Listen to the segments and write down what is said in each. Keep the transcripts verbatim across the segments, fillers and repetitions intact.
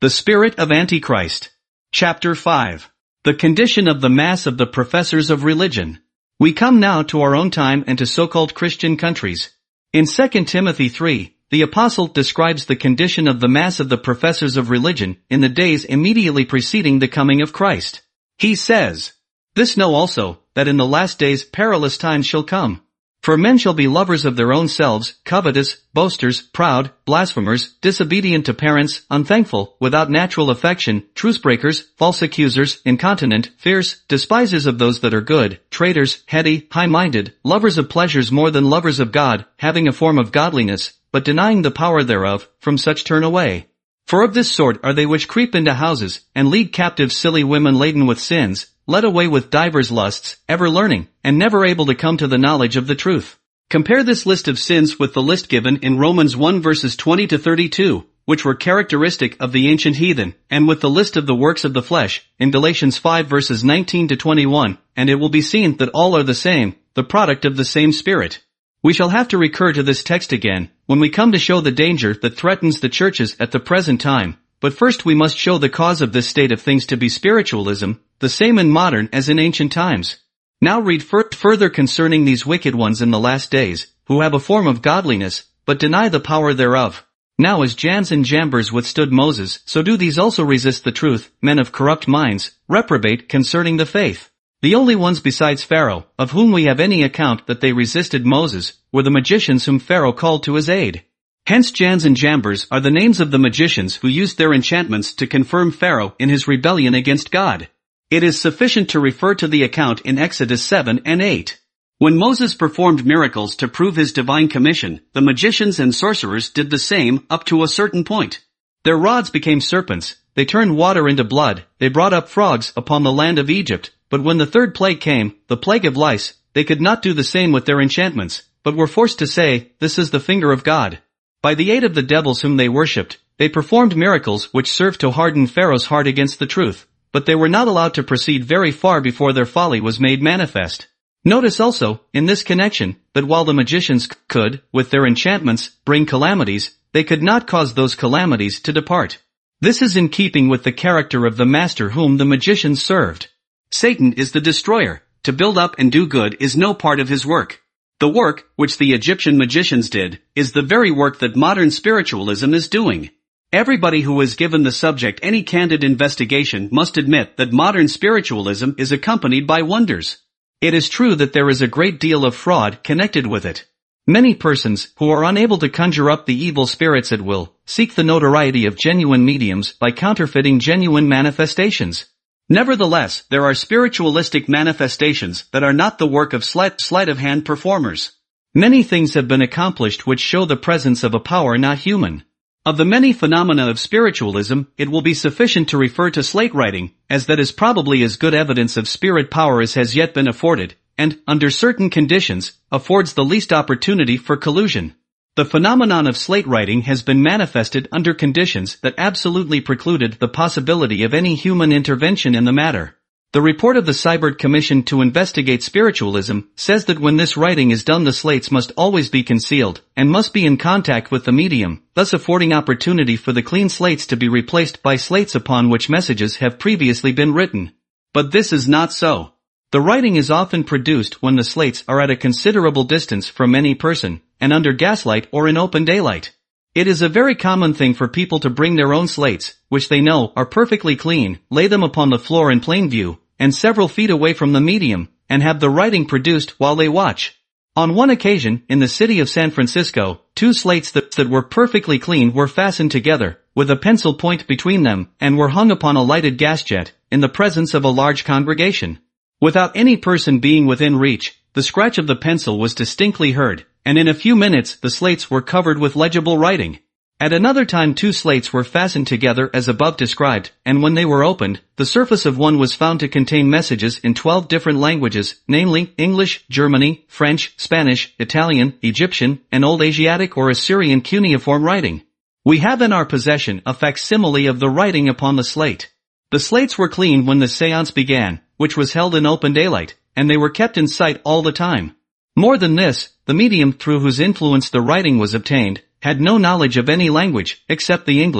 The Spirit of Antichrist. Chapter five. The condition of the mass of the professors of religion. We come now to our own time and to so-called Christian countries. In Second Timothy three, the apostle describes the condition of the mass of the professors of religion in the days immediately preceding the coming of Christ. He says, "This know also, that in the last days perilous times shall come. For men shall be lovers of their own selves, covetous, boasters, proud, blasphemers, disobedient to parents, unthankful, without natural affection, truce-breakers, false accusers, incontinent, fierce, despisers of those that are good, traitors, heady, high-minded, lovers of pleasures more than lovers of God, having a form of godliness, but denying the power thereof, from such turn away. For of this sort are they which creep into houses, and lead captive silly women laden with sins, led away with divers lusts, ever learning, and never able to come to the knowledge of the truth." Compare this list of sins with the list given in Romans one verses twenty to thirty-two, which were characteristic of the ancient heathen, and with the list of the works of the flesh, in Galatians five verses nineteen to twenty-one, and it will be seen that all are the same, the product of the same Spirit. We shall have to recur to this text again, when we come to show the danger that threatens the churches at the present time, but first we must show the cause of this state of things to be spiritualism, the same in modern as in ancient times. Now read fur- further concerning these wicked ones in the last days, who have a form of godliness, but deny the power thereof. Now as Jannes and Jambres withstood Moses, so do these also resist the truth, men of corrupt minds, reprobate concerning the faith. The only ones besides Pharaoh, of whom we have any account that they resisted Moses, were the magicians whom Pharaoh called to his aid. Hence Jannes and Jambres are the names of the magicians who used their enchantments to confirm Pharaoh in his rebellion against God. It is sufficient to refer to the account in Exodus seven and eight. When Moses performed miracles to prove his divine commission, the magicians and sorcerers did the same up to a certain point. Their rods became serpents, they turned water into blood, they brought up frogs upon the land of Egypt, but when the third plague came, the plague of lice, they could not do the same with their enchantments, but were forced to say, "This is the finger of God." By the aid of the devils whom they worshipped, they performed miracles which served to harden Pharaoh's heart against the truth, but they were not allowed to proceed very far before their folly was made manifest. Notice also, in this connection, that while the magicians could, with their enchantments, bring calamities, they could not cause those calamities to depart. This is in keeping with the character of the master whom the magicians served. Satan is the destroyer. To build up and do good is no part of his work. The work, which the Egyptian magicians did, is the very work that modern spiritualism is doing. Everybody who has given the subject any candid investigation must admit that modern spiritualism is accompanied by wonders. It is true that there is a great deal of fraud connected with it. Many persons, who are unable to conjure up the evil spirits at will, seek the notoriety of genuine mediums by counterfeiting genuine manifestations. Nevertheless, there are spiritualistic manifestations that are not the work of sleight, sleight of hand performers. Many things have been accomplished which show the presence of a power not human. Of the many phenomena of spiritualism, it will be sufficient to refer to slate writing, as that is probably as good evidence of spirit power as has yet been afforded, and, under certain conditions, affords the least opportunity for collusion. The phenomenon of slate writing has been manifested under conditions that absolutely precluded the possibility of any human intervention in the matter. The report of the Seibert Commission to investigate spiritualism says that when this writing is done the slates must always be concealed, and must be in contact with the medium, thus affording opportunity for the clean slates to be replaced by slates upon which messages have previously been written. But this is not so. The writing is often produced when the slates are at a considerable distance from any person, and under gaslight or in open daylight. It is a very common thing for people to bring their own slates, which they know are perfectly clean, lay them upon the floor in plain view, and several feet away from the medium, and have the writing produced while they watch. On one occasion, in the city of San Francisco, two slates that, that were perfectly clean were fastened together, with a pencil point between them, and were hung upon a lighted gas jet, in the presence of a large congregation. Without any person being within reach, the scratch of the pencil was distinctly heard, and in a few minutes the slates were covered with legible writing. At another time two slates were fastened together as above described, and when they were opened, the surface of one was found to contain messages in twelve different languages, namely, English, Germany, French, Spanish, Italian, Egyptian, and Old Asiatic or Assyrian cuneiform writing. We have in our possession a facsimile of the writing upon the slate. The slates were clean when the séance began, which was held in open daylight, and they were kept in sight all the time. More than this, the medium through whose influence the writing was obtained, had no knowledge of any language, except the English,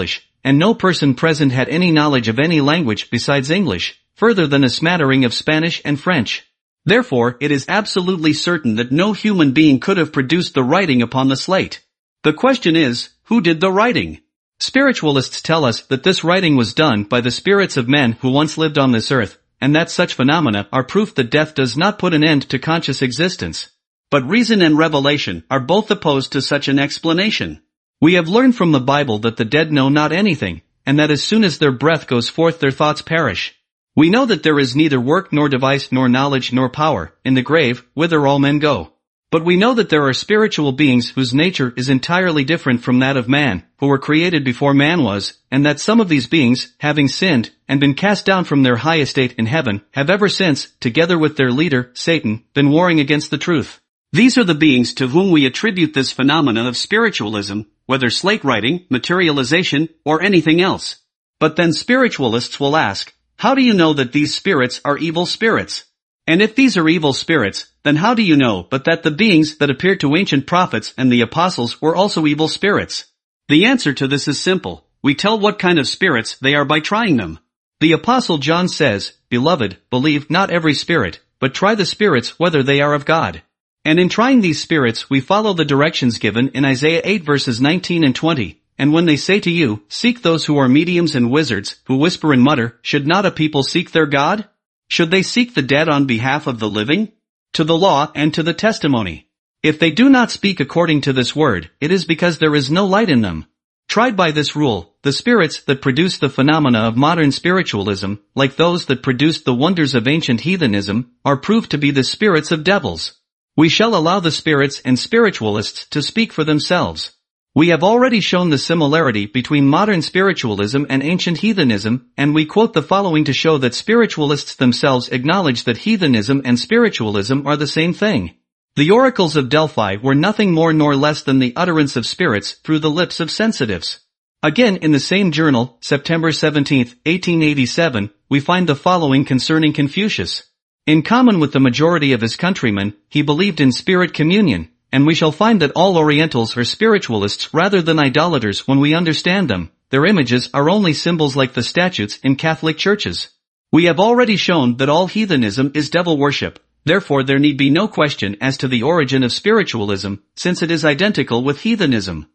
and no person present had any knowledge of any language besides English, further than a smattering of Spanish and French. Therefore, it is absolutely certain that no human being could have produced the writing upon the slate. The question is, who did the writing? Spiritualists tell us that this writing was done by the spirits of men who once lived on this earth, and that such phenomena are proof that death does not put an end to conscious existence. But reason and revelation are both opposed to such an explanation. We have learned from the Bible that the dead know not anything, and that as soon as their breath goes forth their thoughts perish. We know that there is neither work nor device nor knowledge nor power in the grave, whither all men go. But we know that there are spiritual beings whose nature is entirely different from that of man, who were created before man was, and that some of these beings, having sinned, and been cast down from their high estate in heaven, have ever since, together with their leader, Satan, been warring against the truth. These are the beings to whom we attribute this phenomenon of spiritualism, whether slate writing, materialization, or anything else. But then spiritualists will ask, how do you know that these spirits are evil spirits? And if these are evil spirits, then how do you know but that the beings that appeared to ancient prophets and the apostles were also evil spirits? The answer to this is simple. We tell what kind of spirits they are by trying them. The apostle John says, Beloved, believe not every spirit, but try the spirits whether they are of God. And in trying these spirits we follow the directions given in Isaiah eight verses nineteen and twenty. And when they say to you, Seek those who are mediums and wizards, who whisper and mutter, should not a people seek their God? Should they seek the dead on behalf of the living? To the law and to the testimony. If they do not speak according to this word, it is because there is no light in them. Tried by this rule, the spirits that produce the phenomena of modern spiritualism, like those that produced the wonders of ancient heathenism, are proved to be the spirits of devils. We shall allow the spirits and spiritualists to speak for themselves. We have already shown the similarity between modern spiritualism and ancient heathenism, and we quote the following to show that spiritualists themselves acknowledge that heathenism and spiritualism are the same thing. The oracles of Delphi were nothing more nor less than the utterance of spirits through the lips of sensitives. Again, in the same journal, September seventeenth, eighteen eighty-seven, we find the following concerning Confucius. In common with the majority of his countrymen, he believed in spirit communion. And we shall find that all Orientals are spiritualists rather than idolaters when we understand them. Their images are only symbols like the statues in Catholic churches. We have already shown that all heathenism is devil worship. Therefore there need be no question as to the origin of spiritualism, since it is identical with heathenism.